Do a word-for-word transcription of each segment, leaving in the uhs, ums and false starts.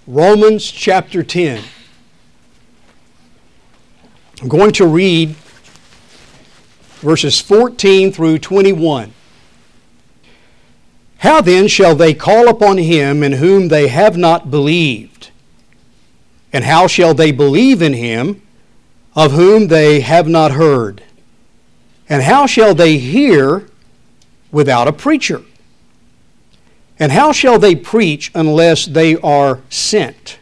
Romans chapter ten. I'm going to read verses fourteen through twenty-one. How then shall they call upon him in whom they have not believed? And how shall they believe in him of whom they have not heard? And how shall they hear without a preacher? And how shall they preach unless they are sent?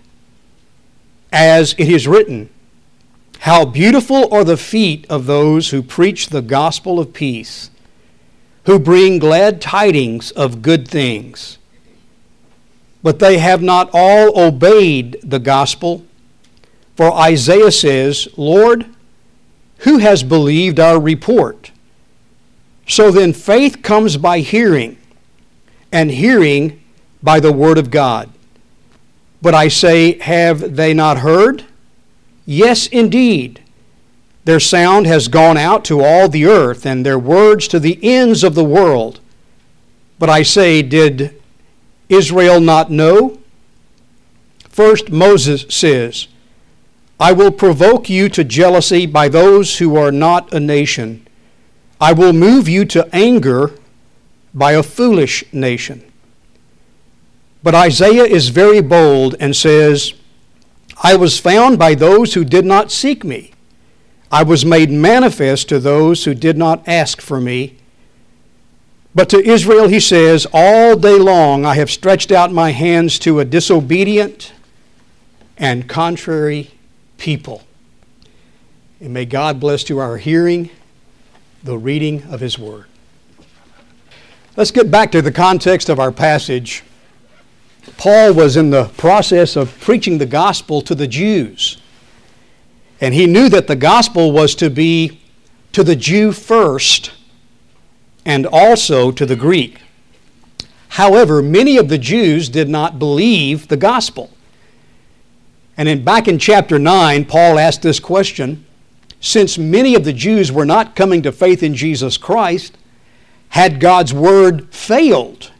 As it is written, how beautiful are the feet of those who preach the gospel of peace, who bring glad tidings of good things. But they have not all obeyed the gospel. For Isaiah says, Lord, who has believed our report? So then faith comes by hearing, and hearing by the word of God. But I say, have they not heard? Yes, indeed. Their sound has gone out to all the earth, and their words to the ends of the world. But I say, did Israel not know? First Moses says, I will provoke you to jealousy by those who are not a nation. I will move you to anger by a foolish nation. But Isaiah is very bold and says, I was found by those who did not seek me. I was made manifest to those who did not ask for me. But to Israel he says, all day long I have stretched out my hands to a disobedient and contrary people. And may God bless to our hearing the reading of his word. Let's get back to the context of our passage. Paul was in the process of preaching the gospel to the Jews. And he knew that the gospel was to be to the Jew first and also to the Greek. However, many of the Jews did not believe the gospel. And in, back in chapter nine, Paul asked this question, since many of the Jews were not coming to faith in Jesus Christ, had God's word failed?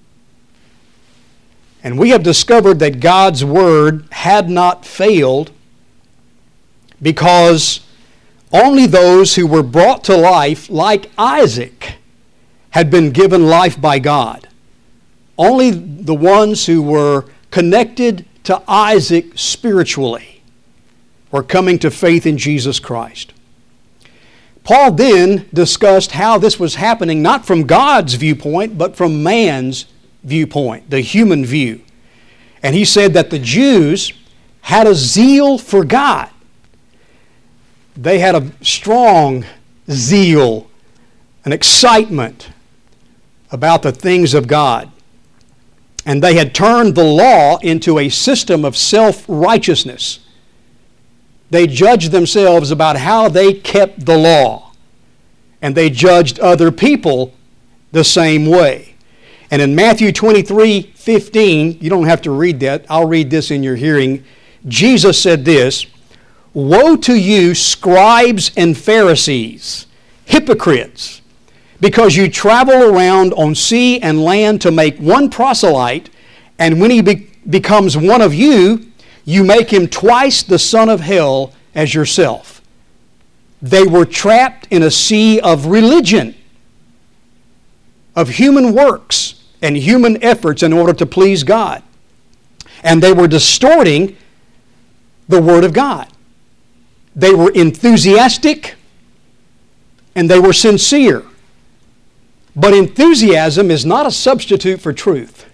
And we have discovered that God's word had not failed because only those who were brought to life, like Isaac, had been given life by God. Only the ones who were connected to Isaac spiritually were coming to faith in Jesus Christ. Paul then discussed how this was happening, not from God's viewpoint, but from man's viewpoint, the human view. And he said that the Jews had a zeal for God. They had a strong zeal, an excitement about the things of God. And they had turned the law into a system of self-righteousness. They judged themselves about how they kept the law. And they judged other people the same way. And in Matthew twenty-three fifteen, you don't have to read that, I'll read this in your hearing. Jesus said this, woe to you, scribes and Pharisees, hypocrites, because you travel around on sea and land to make one proselyte, and when he be- becomes one of you, you make him twice the son of hell as yourself. They were trapped in a sea of religion, of human works and human efforts in order to please God. And they were distorting the Word of God. They were enthusiastic and they were sincere. But enthusiasm is not a substitute for truth.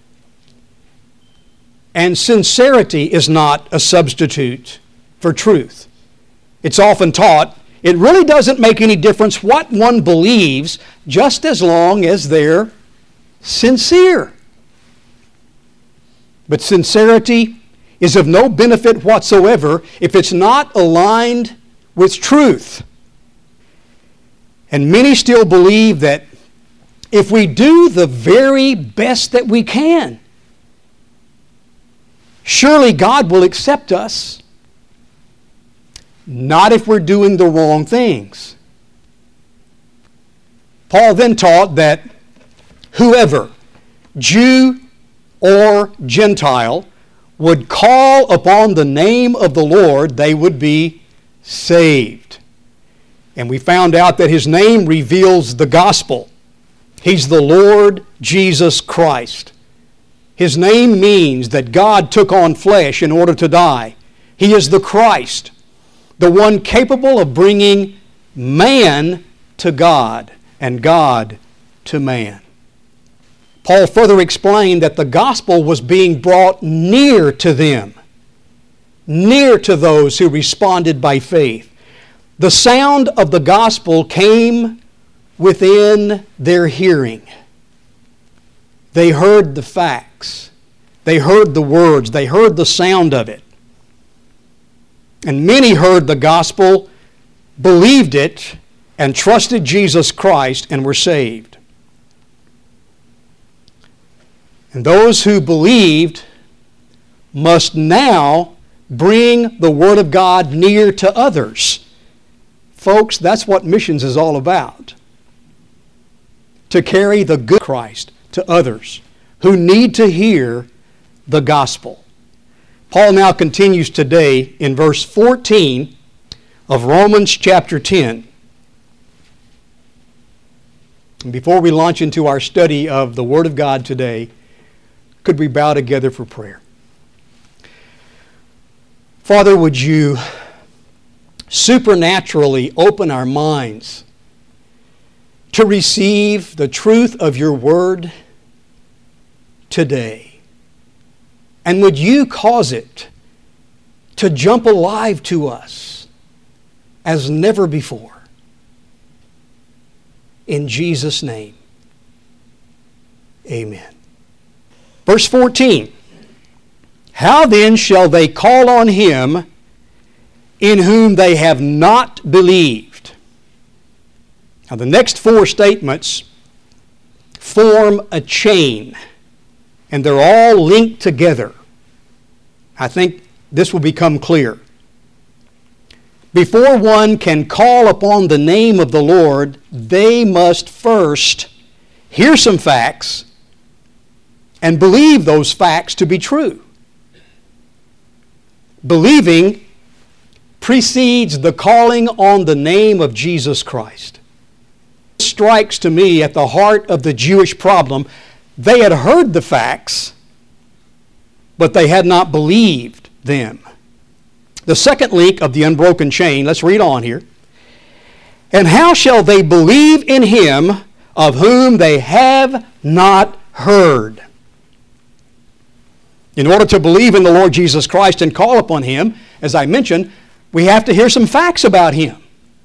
And sincerity is not a substitute for truth. It's often taught it really doesn't make any difference what one believes, just as long as they're sincere. But sincerity is of no benefit whatsoever if it's not aligned with truth. And many still believe that if we do the very best that we can, surely God will accept us. Not if we're doing the wrong things. Paul then taught that whoever, Jew or Gentile, would call upon the name of the Lord, they would be saved. And we found out that His name reveals the gospel. He's the Lord Jesus Christ. His name means that God took on flesh in order to die. He is the Christ, the one capable of bringing man to God and God to man. Paul further explained that the gospel was being brought near to them, near to those who responded by faith. The sound of the gospel came within their hearing. They heard the facts. They heard the words. They heard the sound of it. And many heard the gospel, believed it, and trusted Jesus Christ and were saved. And those who believed must now bring the Word of God near to others. Folks, that's what missions is all about. To carry the good Christ to others who need to hear the gospel. Paul now continues today in verse fourteen of Romans chapter ten. And before we launch into our study of the Word of God today, could we bow together for prayer? Father, would you supernaturally open our minds to receive the truth of your Word today? And would you cause it to jump alive to us as never before? In Jesus' name, amen. Verse fourteen, how then shall they call on Him in whom they have not believed? Now the next four statements form a chain, and they're all linked together. I think this will become clear. Before one can call upon the name of the Lord, they must first hear some facts and believe those facts to be true. Believing precedes the calling on the name of Jesus Christ. It strikes to me at the heart of the Jewish problem. They had heard the facts, but they had not believed them. The second link of the unbroken chain, let's read on here. And how shall they believe in Him of whom they have not heard? In order to believe in the Lord Jesus Christ and call upon Him, as I mentioned, we have to hear some facts about Him.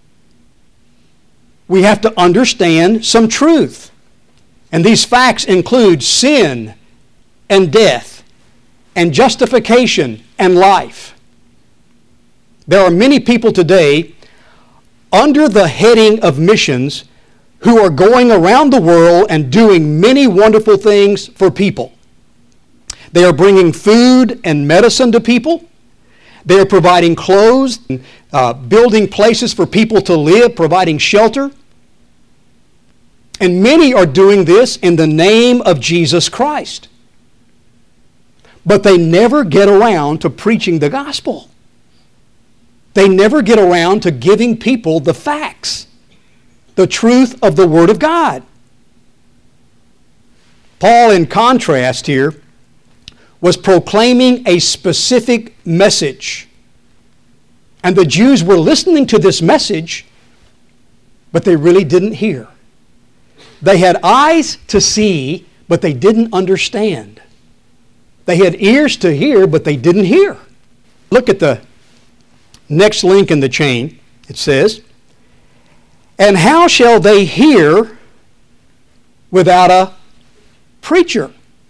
We have to understand some truth. And these facts include sin and death and justification and life. There are many people today under the heading of missions who are going around the world and doing many wonderful things for people. They are bringing food and medicine to people. They are providing clothes, uh, building places for people to live, providing shelter. And many are doing this in the name of Jesus Christ. But they never get around to preaching the gospel. They never get around to giving people the facts, the truth of the Word of God. Paul, in contrast here, was proclaiming a specific message. And the Jews were listening to this message, but they really didn't hear. They had eyes to see, but they didn't understand. They had ears to hear, but they didn't hear. Look at the next link in the chain. It says, and how shall they hear without a preacher?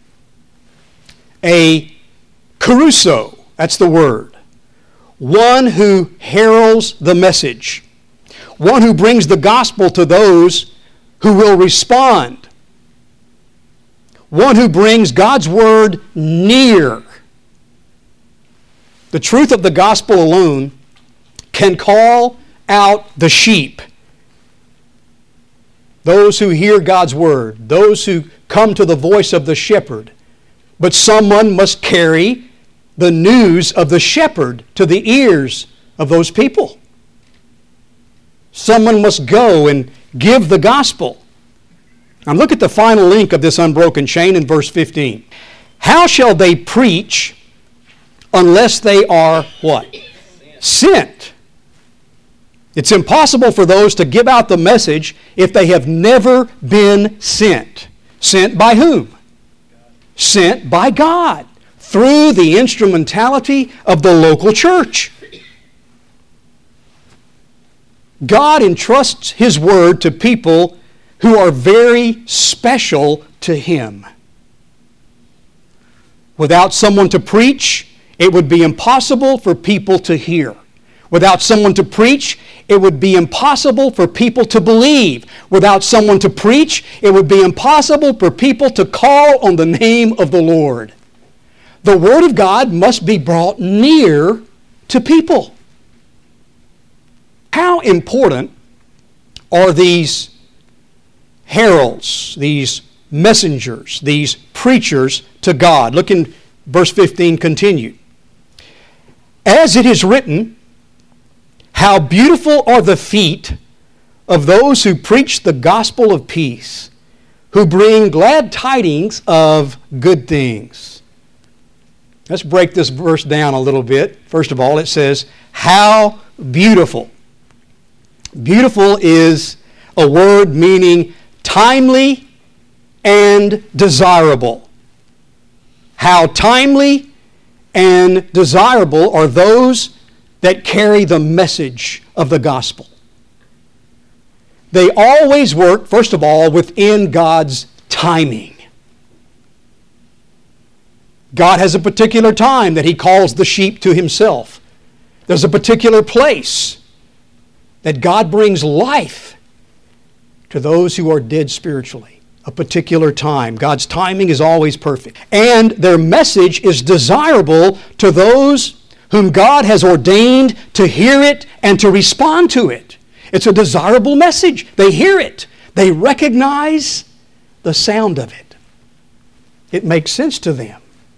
A kerusso, that's the word. One who heralds the message. One who brings the gospel to those who will respond. One who brings God's word near. The truth of the gospel alone can call out the sheep. Those who hear God's word, those who come to the voice of the shepherd. But someone must carry the news of the shepherd to the ears of those people. Someone must go and give the gospel. Now look at the final link of this unbroken chain in verse fifteen. How shall they preach unless they are what? Sent. It's impossible for those to give out the message if they have never been sent. Sent by whom? Sent by God through the instrumentality of the local church. God entrusts His Word to people who are very special to Him. Without someone to preach, it would be impossible for people to hear. Without someone to preach, it would be impossible for people to believe. Without someone to preach, it would be impossible for people to call on the name of the Lord. The Word of God must be brought near to people. How important are these heralds, these messengers, these preachers to God? Look in verse fifteen continued. As it is written, how beautiful are the feet of those who preach the gospel of peace, who bring glad tidings of good things. Let's break this verse down a little bit. First of all, it says, how beautiful. Beautiful is a word meaning timely and desirable. How timely and desirable are those that carry the message of the gospel. They always work, first of all, within God's timing. God has a particular time that He calls the sheep to Himself. There's a particular place that God brings life to those who are dead spiritually. A particular time. God's timing is always perfect. And their message is desirable to those whom God has ordained to hear it and to respond to it. It's a desirable message. They hear it. They recognize the sound of it. It makes sense to them.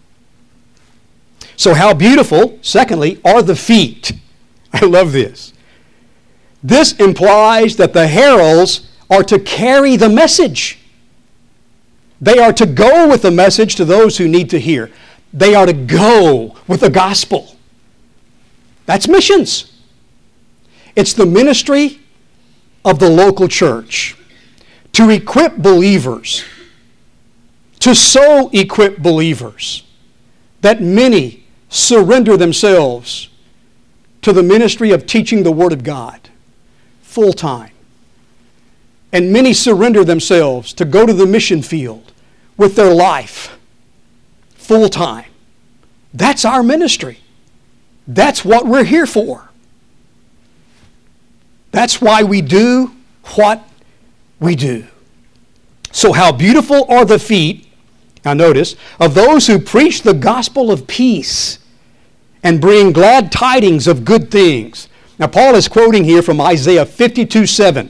So how beautiful, secondly, are the feet. I love this. This implies that the heralds are to carry the message. They are to go with the message to those who need to hear. They are to go with the gospel. That's missions. It's the ministry of the local church to equip believers, to so equip believers that many surrender themselves to the ministry of teaching the Word of God full time. And many surrender themselves to go to the mission field with their life full time. That's our ministry. That's what we're here for. That's why we do what we do. So how beautiful are the feet, now notice, of those who preach the gospel of peace and bring glad tidings of good things. Now Paul is quoting here from Isaiah fifty-two seven.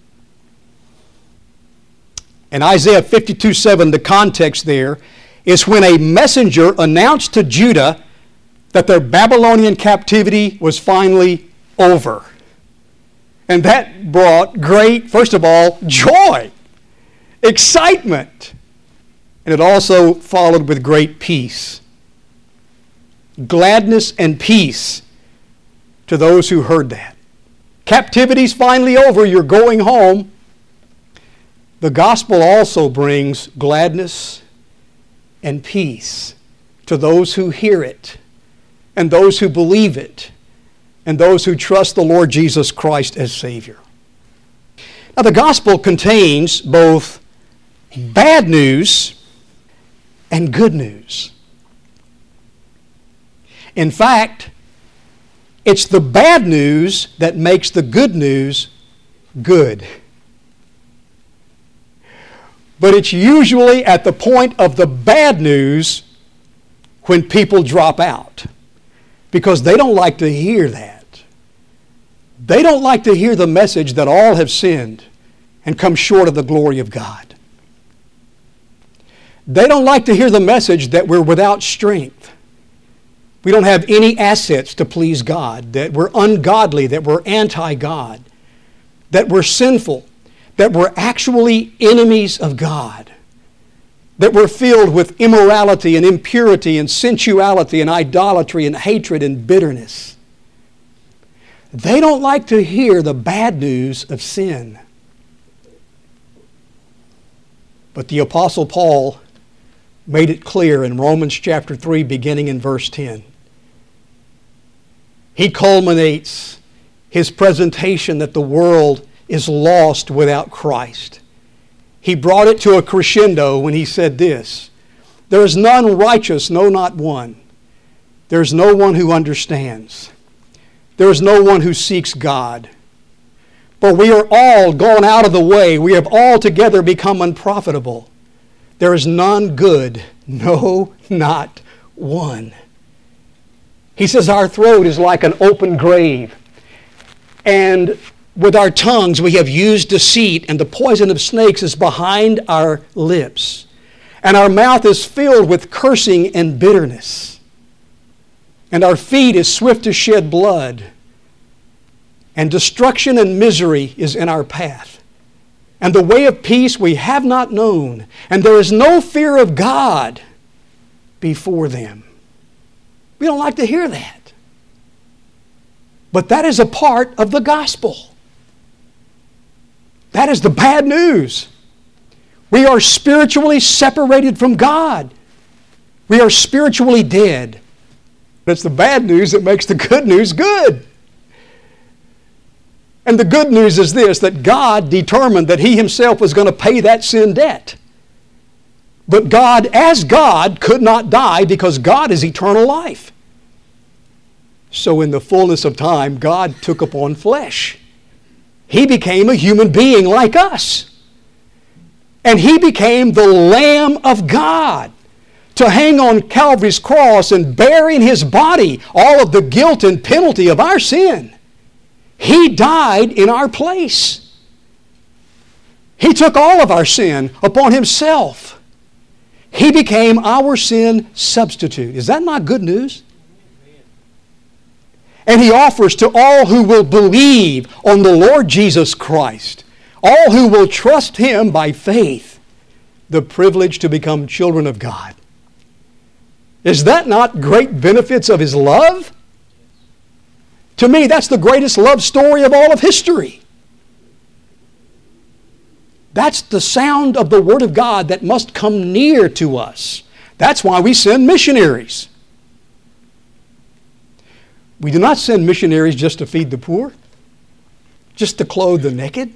In Isaiah fifty-two seven, the context there is when a messenger announced to Judah that their Babylonian captivity was finally over. And that brought great, first of all, joy, excitement. And it also followed with great peace. Gladness and peace to those who heard that. Captivity's finally over, you're going home. The gospel also brings gladness and peace to those who hear it, and those who believe it, and those who trust the Lord Jesus Christ as Savior. Now the gospel contains both bad news and good news. In fact, it's the bad news that makes the good news good. But it's usually at the point of the bad news when people drop out, because they don't like to hear that. They don't like to hear the message that all have sinned and come short of the glory of God. They don't like to hear the message that we're without strength, We don't have any assets to please God, that we're ungodly, that we're anti-God, that we're sinful, that we're actually enemies of God, that we're filled with immorality and impurity and sensuality and idolatry and hatred and bitterness. They don't like to hear the bad news of sin. But the Apostle Paul made it clear in Romans chapter three, beginning in verse ten. He culminates his presentation that the world is lost without Christ. He brought it to a crescendo when he said this: "There is none righteous, no, not one. There is no one who understands. There is no one who seeks God. For we are all gone out of the way. We have altogether become unprofitable. There is none good, no, not one." He says our throat is like an open grave. And with our tongues we have used deceit, and the poison of snakes is behind our lips. And our mouth is filled with cursing and bitterness. And our feet is swift to shed blood. And destruction and misery is in our path. And the way of peace we have not known. And there is no fear of God before them. We don't like to hear that. But that is a part of the gospel. That is the bad news. We are spiritually separated from God. We are spiritually dead. But it's the bad news that makes the good news good. And the good news is this, that God determined that He Himself was going to pay that sin debt. But God, as God, could not die because God is eternal life. So in the fullness of time, God took upon flesh. He became a human being like us. And He became the Lamb of God to hang on Calvary's cross and bear in His body all of the guilt and penalty of our sin. He died in our place. He took all of our sin upon Himself. He became our sin substitute. Is that not good news? And He offers to all who will believe on the Lord Jesus Christ, all who will trust Him by faith, the privilege to become children of God. Is that not great benefits of His love? To me, that's the greatest love story of all of history. That's the sound of the Word of God that must come near to us. That's why we send missionaries. We do not send missionaries just to feed the poor, just to clothe the naked.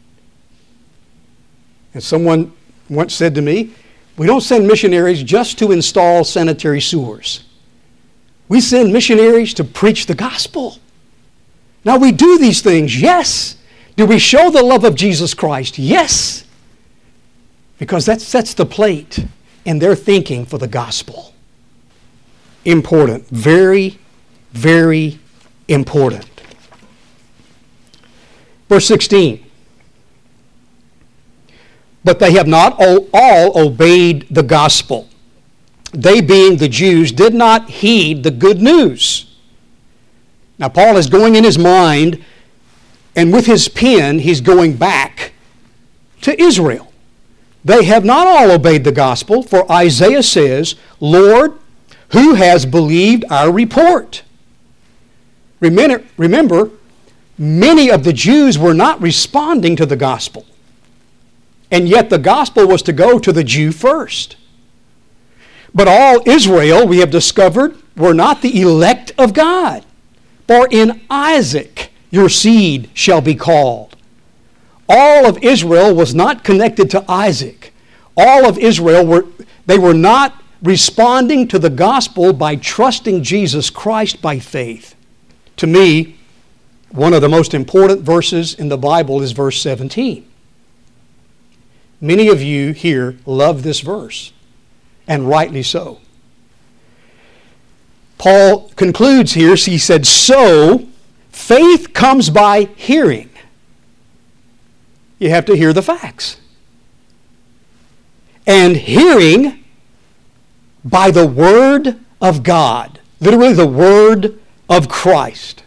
And someone once said to me, we don't send missionaries just to install sanitary sewers. We send missionaries to preach the gospel. Now we do these things, yes. Do we show the love of Jesus Christ? Yes. Because that sets the plate in their thinking for the gospel. Important. Very, very important. Verse sixteen. But they have not all, all obeyed the gospel. They, being the Jews, did not heed the good news. Now Paul is going in his mind, and with his pen he's going back to Israel. They have not all obeyed the gospel, for Isaiah says, Lord, who has believed our report? Remember, remember, many of the Jews were not responding to the gospel. And yet the gospel was to go to the Jew first. But all Israel, we have discovered, were not the elect of God. For in Isaac your seed shall be called. All of Israel was not connected to Isaac. All of Israel were, they were not responding to the gospel by trusting Jesus Christ by faith. To me, one of the most important verses in the Bible is verse seventeen. Many of you here love this verse, and rightly so. Paul concludes here, he said, so faith comes by hearing. You have to hear the facts. And hearing by the Word of God. Literally the Word of Christ.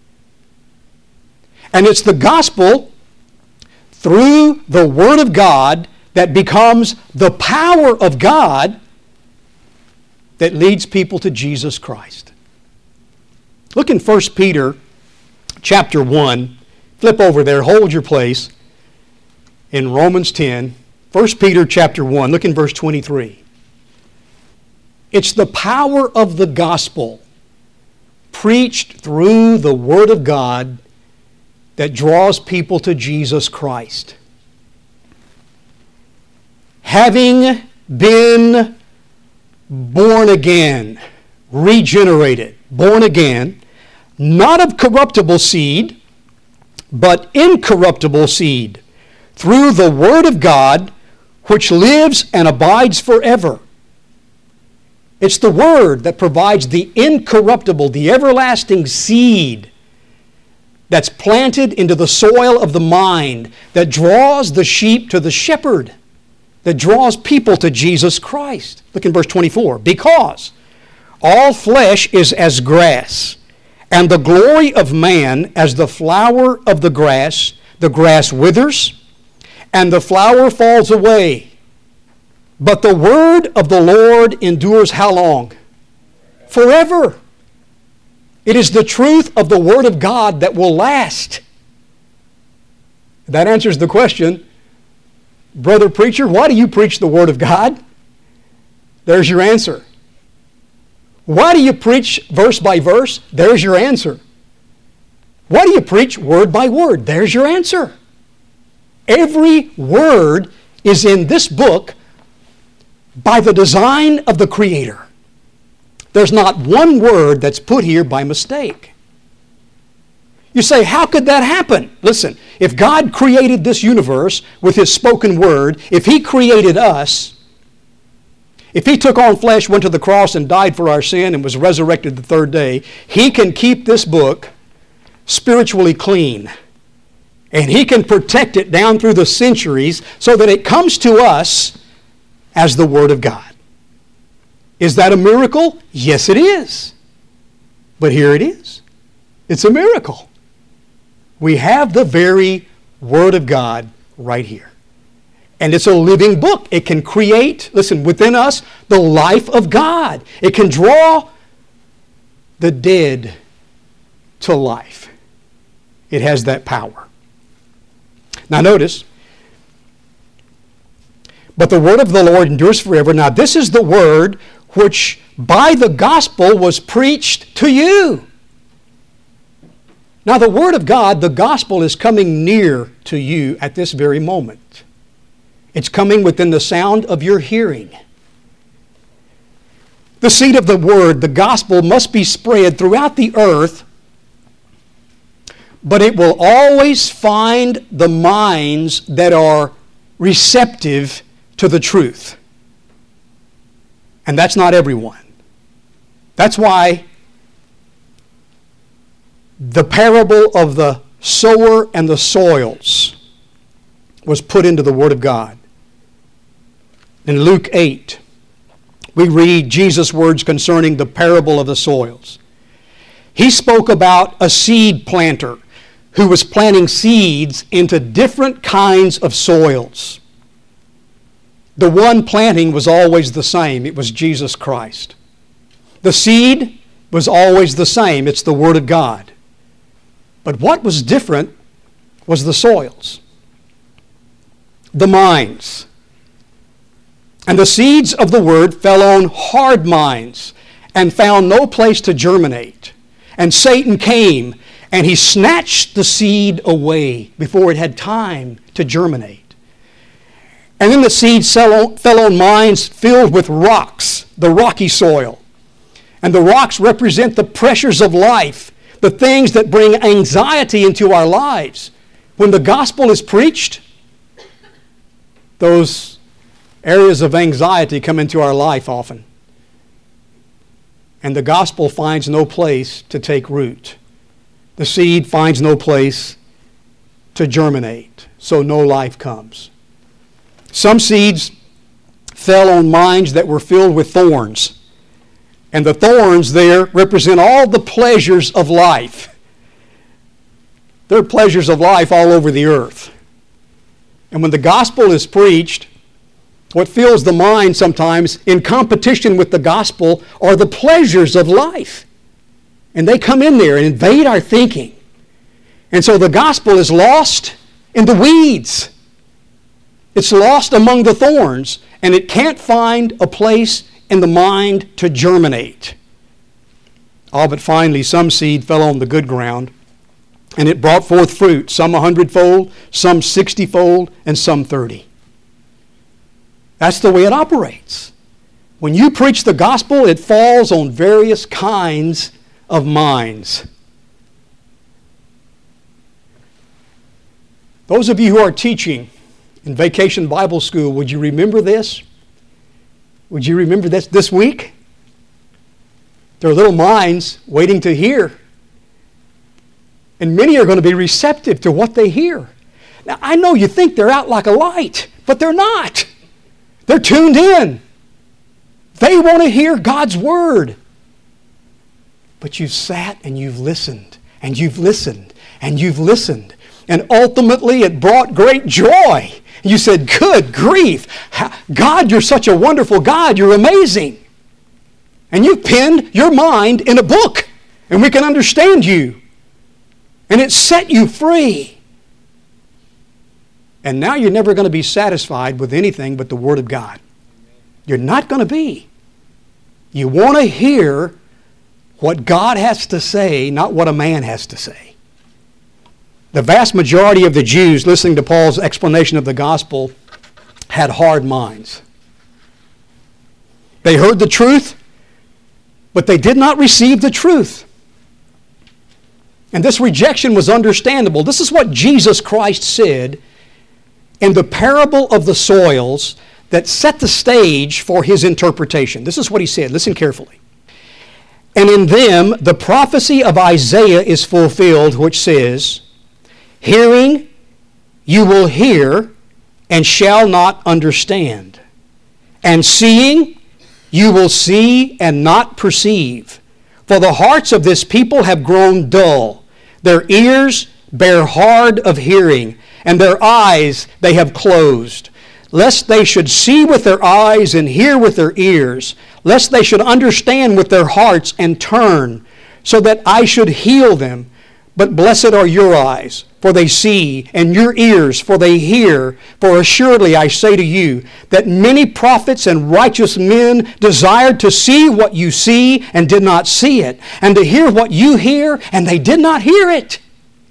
And it's the gospel through the Word of God that becomes the power of God that leads people to Jesus Christ. Look in First Peter chapter one. Flip over there. Hold your place in Romans ten. First Peter chapter one. Look in verse twenty-three. It's the power of the gospel preached through the Word of God that draws people to Jesus Christ. Having been born again, regenerated, born again, not of corruptible seed, but incorruptible seed, through the Word of God, which lives and abides forever. It's the Word that provides the incorruptible, the everlasting seed that's planted into the soil of the mind, that draws the sheep to the shepherd, that draws people to Jesus Christ. Look in verse twenty-four. Because all flesh is as grass, and the glory of man as the flower of the grass. The grass withers, and the flower falls away. But the word of the Lord endures how long? Forever. It is the truth of the Word of God that will last. That answers the question, brother preacher, why do you preach the Word of God? There's your answer. Why do you preach verse by verse? There's your answer. Why do you preach word by word? There's your answer. Every word is in this book by the design of the Creator. There's not one word that's put here by mistake. You say, how could that happen? Listen, if God created this universe with His spoken word, if He created us, if He took on flesh, went to the cross and died for our sin and was resurrected the third day, He can keep this book spiritually clean. And He can protect it down through the centuries so that it comes to us as the Word of God. Is that a miracle? Yes, it is. But here it is. It's a miracle. We have the very Word of God right here. And it's a living book. It can create, listen, within us, the life of God. It can draw the dead to life. It has that power. Now notice, but the word of the Lord endures forever. Now this is the word which by the gospel was preached to you. Now the word of God, the gospel, is coming near to you at this very moment. It's coming within the sound of your hearing. The seed of the word, the gospel, must be spread throughout the earth, but it will always find the minds that are receptive to the truth. And that's not everyone. That's why the parable of the sower and the soils was put into the Word of God. In Luke eight, we read Jesus' words concerning the parable of the soils. He spoke about a seed planter who was planting seeds into different kinds of soils. The one planting was always the same. It was Jesus Christ. The seed was always the same. It's the Word of God. But what was different was the soils, the minds. And the seeds of the Word fell on hard minds and found no place to germinate. And Satan came and he snatched the seed away before it had time to germinate. And then the seed fell on minds filled with rocks, the rocky soil. And the rocks represent the pressures of life, the things that bring anxiety into our lives. When the gospel is preached, those areas of anxiety come into our life often. And the gospel finds no place to take root. The seed finds no place to germinate, so no life comes. Some seeds fell on minds that were filled with thorns. And the thorns there represent all the pleasures of life. There are pleasures of life all over the earth. And when the gospel is preached, what fills the mind sometimes in competition with the gospel are the pleasures of life. And they come in there and invade our thinking. And so the gospel is lost in the weeds. It's lost among the thorns, and it can't find a place in the mind to germinate. All but finally, some seed fell on the good ground, and it brought forth fruit, some a hundredfold, some sixtyfold, and some thirty. That's the way it operates. When you preach the gospel, it falls on various kinds of minds. Those of you who are teaching in Vacation Bible School, would you remember this? Would you remember this this week? There are little minds waiting to hear. And many are going to be receptive to what they hear. Now, I know you think they're out like a light, but they're not. They're tuned in. They want to hear God's Word. But you've sat and you've listened, and you've listened, and you've listened. And ultimately it brought great joy. You said, good grief, God, you're such a wonderful God. You're amazing. And you've pinned your mind in a book, and we can understand you. And it set you free. And now you're never going to be satisfied with anything but the Word of God. You're not going to be. You want to hear what God has to say, not what a man has to say. The vast majority of the Jews listening to Paul's explanation of the gospel had hard minds. They heard the truth, but they did not receive the truth. And this rejection was understandable. This is what Jesus Christ said in the parable of the soils that set the stage for his interpretation. This is what he said. Listen carefully. And in them the prophecy of Isaiah is fulfilled, which says, hearing you will hear and shall not understand. And seeing you will see and not perceive. For the hearts of this people have grown dull. Their ears bear hard of hearing, and their eyes they have closed. Lest they should see with their eyes and hear with their ears, lest they should understand with their hearts and turn, so that I should heal them. But blessed are your eyes, for they see, and your ears, for they hear. For assuredly I say to you, that many prophets and righteous men desired to see what you see and did not see it, and to hear what you hear, and they did not hear it.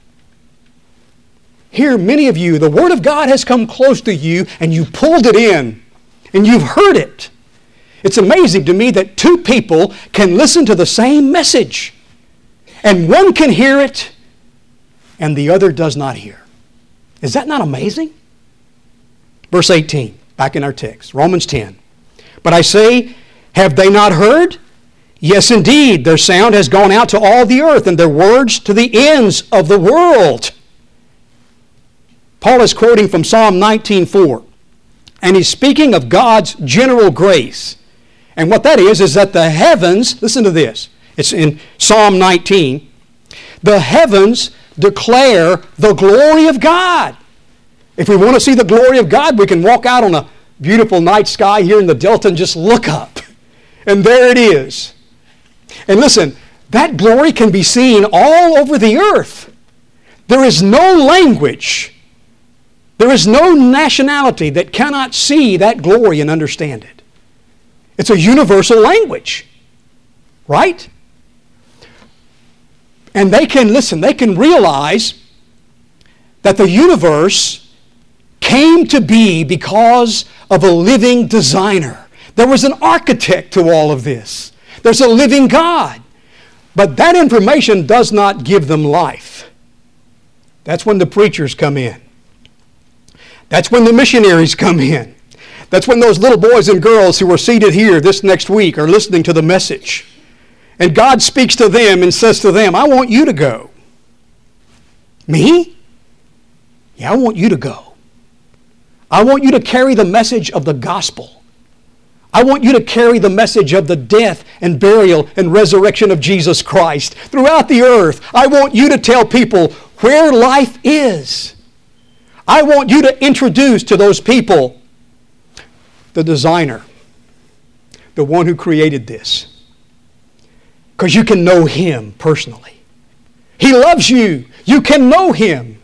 Here, many of you, the Word of God has come close to you, and you pulled it in, and you've heard it. It's amazing to me that two people can listen to the same message, and one can hear it, and the other does not hear. Is that not amazing? Verse eighteen, back in our text, Romans ten. But I say, have they not heard? Yes, indeed, their sound has gone out to all the earth, and their words to the ends of the world. Paul is quoting from Psalm nineteen four, and he's speaking of God's general grace. And what that is, is that the heavens, listen to this, it's in Psalm nineteen, the heavens declare the glory of God. If we want to see the glory of God, we can walk out on a beautiful night sky here in the Delta and just look up. And there it is. And listen, that glory can be seen all over the earth. There is no language, there is no nationality that cannot see that glory and understand it. It's a universal language, right? And they can, listen, they can realize that the universe came to be because of a living designer. There was an architect to all of this. There's a living God. But that information does not give them life. That's when the preachers come in. That's when the missionaries come in. That's when those little boys and girls who are seated here this next week are listening to the message. And God speaks to them and says to them, I want you to go. Me? Yeah, I want you to go. I want you to carry the message of the gospel. I want you to carry the message of the death and burial and resurrection of Jesus Christ throughout the earth. I want you to tell people where life is. I want you to introduce to those people the designer, the one who created this. Because you can know Him personally. He loves you. You can know Him.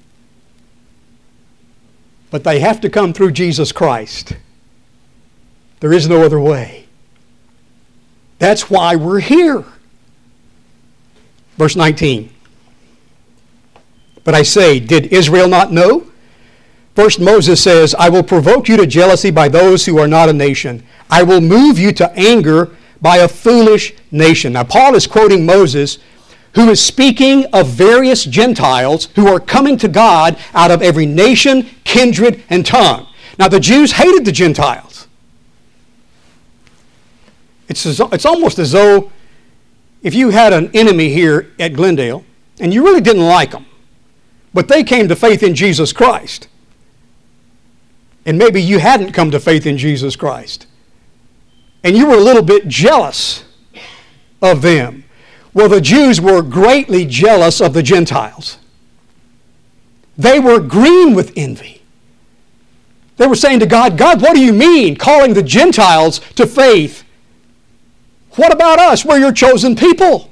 But they have to come through Jesus Christ. There is no other way. That's why we're here. Verse nineteen. But I say, did Israel not know? First Moses says, I will provoke you to jealousy by those who are not a nation. I will move you to anger by a foolish nation. Now Paul is quoting Moses, who is speaking of various Gentiles who are coming to God out of every nation, kindred, and tongue. Now the Jews hated the Gentiles. It's, as, it's almost as though if you had an enemy here at Glendale and you really didn't like them, but they came to faith in Jesus Christ, and maybe you hadn't come to faith in Jesus Christ, and you were a little bit jealous of them. Well, the Jews were greatly jealous of the Gentiles. They were green with envy. They were saying to God, God, what do you mean calling the Gentiles to faith? What about us? We're your chosen people.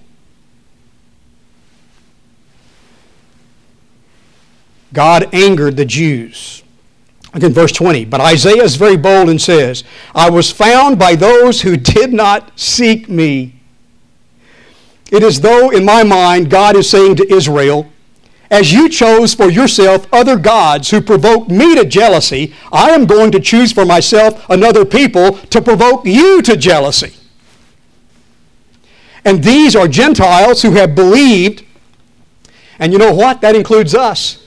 God angered the Jews. Look in verse twenty. But Isaiah is very bold and says, I was found by those who did not seek me. It is though, in my mind, God is saying to Israel, as you chose for yourself other gods who provoked me to jealousy, I am going to choose for myself another people to provoke you to jealousy. And these are Gentiles who have believed. And you know what? That includes us.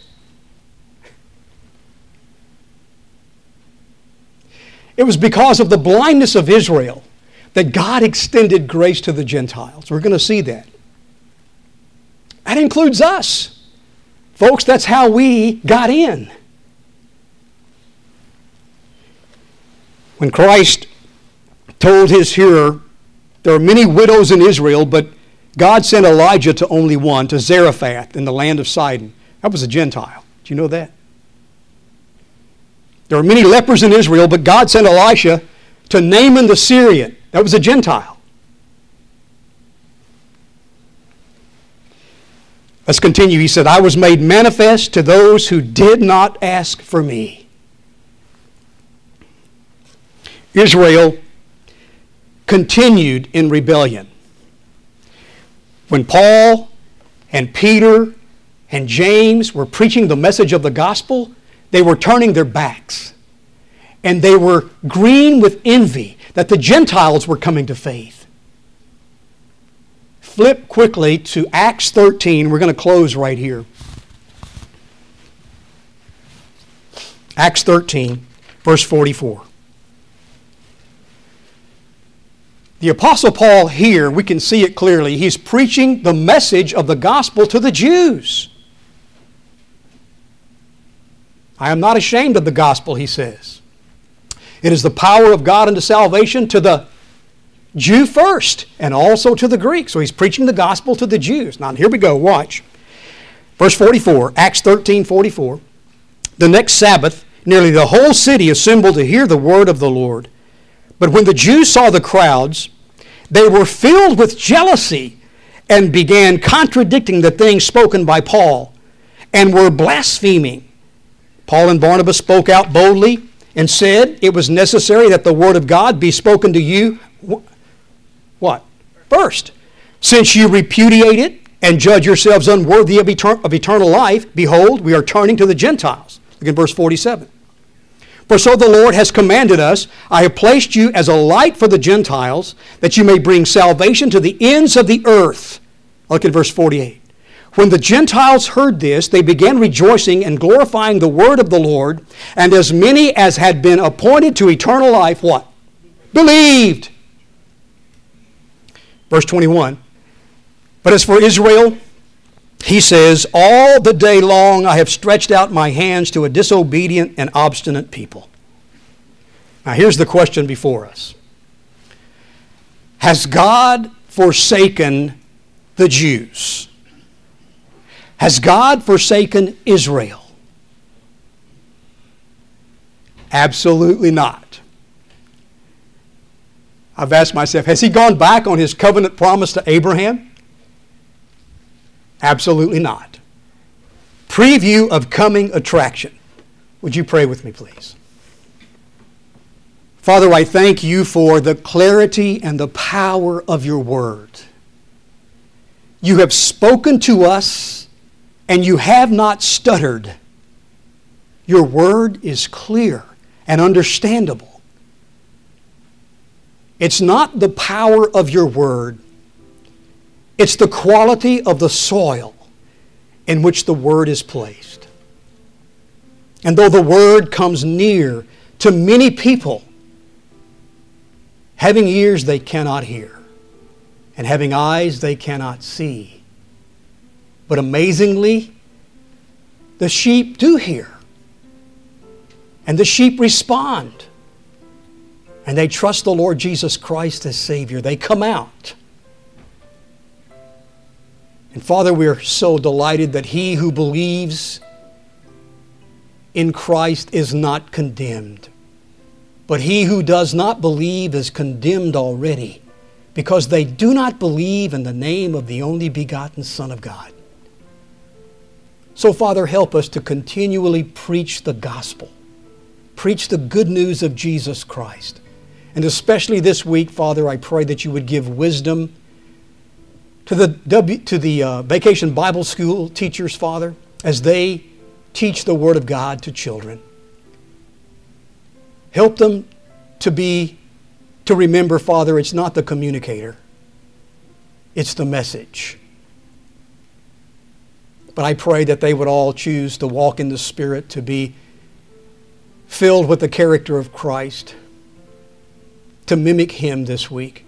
It was because of the blindness of Israel that God extended grace to the Gentiles. We're going to see that. That includes us. Folks, that's how we got in. When Christ told his hearer, there are many widows in Israel, but God sent Elijah to only one, to Zarephath in the land of Sidon. That was a Gentile. Do you know that? There are many lepers in Israel, but God sent Elisha to Naaman the Syrian. That was a Gentile. Let's continue. He said, I was made manifest to those who did not ask for me. Israel continued in rebellion. When Paul and Peter and James were preaching the message of the gospel, they were turning their backs. And they were green with envy that the Gentiles were coming to faith. Flip quickly to Acts thirteen. We're going to close right here. Acts thirteen, verse forty-four. The Apostle Paul here, we can see it clearly, he's preaching the message of the gospel to the Jews. I am not ashamed of the gospel, he says. It is the power of God unto salvation to the Jew first, and also to the Greek. So he's preaching the gospel to the Jews. Now here we go, watch. Verse forty-four, Acts thirteen, forty-four. The next Sabbath, nearly the whole city assembled to hear the word of the Lord. But when the Jews saw the crowds, they were filled with jealousy and began contradicting the things spoken by Paul and were blaspheming. Paul and Barnabas spoke out boldly and said it was necessary that the word of God be spoken to you. What? First, since you repudiate it and judge yourselves unworthy of, etern- of eternal life, behold, we are turning to the Gentiles. Look at verse forty-seven. For so the Lord has commanded us, I have placed you as a light for the Gentiles, that you may bring salvation to the ends of the earth. Look at verse forty-eight. When the Gentiles heard this, they began rejoicing and glorifying the word of the Lord, and as many as had been appointed to eternal life, what? Believed. Verse twenty-one. But as for Israel, he says, all the day long I have stretched out my hands to a disobedient and obstinate people. Now here's the question before us. Has God forsaken the Jews? Has God forsaken Israel? Absolutely not. I've asked myself, has he gone back on his covenant promise to Abraham? Absolutely not. Preview of coming attraction. Would you pray with me, please? Father, I thank you for the clarity and the power of your word. You have spoken to us and you have not stuttered. Your word is clear and understandable. It's not the power of your word. It's the quality of the soil in which the word is placed. And though the word comes near to many people, having ears they cannot hear, and having eyes they cannot see. But amazingly, the sheep do hear. And the sheep respond. And they trust the Lord Jesus Christ as Savior. They come out. And Father, we are so delighted that he who believes in Christ is not condemned. But he who does not believe is condemned already, because they do not believe in the name of the only begotten Son of God. So, Father, help us to continually preach the gospel. Preach the good news of Jesus Christ. And especially this week, Father, I pray that you would give wisdom to the, w, to the uh, Vacation Bible School teachers, Father, as they teach the Word of God to children. Help them to be, to remember, Father, it's not the communicator. It's the message. But I pray that they would all choose to walk in the Spirit, to be filled with the character of Christ, to mimic Him this week,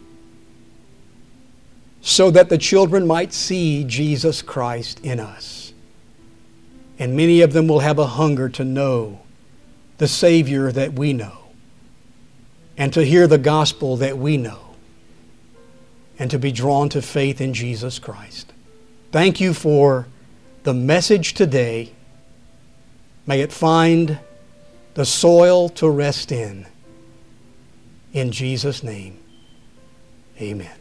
so that the children might see Jesus Christ in us. And many of them will have a hunger to know the Savior that we know, and to hear the gospel that we know, and to be drawn to faith in Jesus Christ. Thank you for the message today. May it find the soil to rest in. In Jesus' name, amen.